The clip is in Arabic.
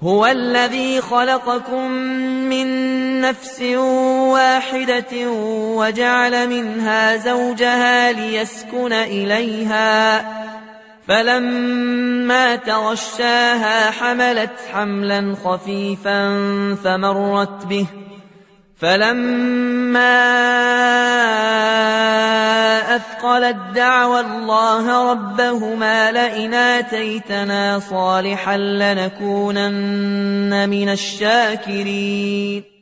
هو الذي خلقكم من نفس واحدة وجعل منها زوجها ليسكن إليها فلما تغشاها حملت حملا خفيفا فمرت به فلما أثقلت دعوا الله ربهما لئن آتيتنا صالحا لنكونن من الشاكرين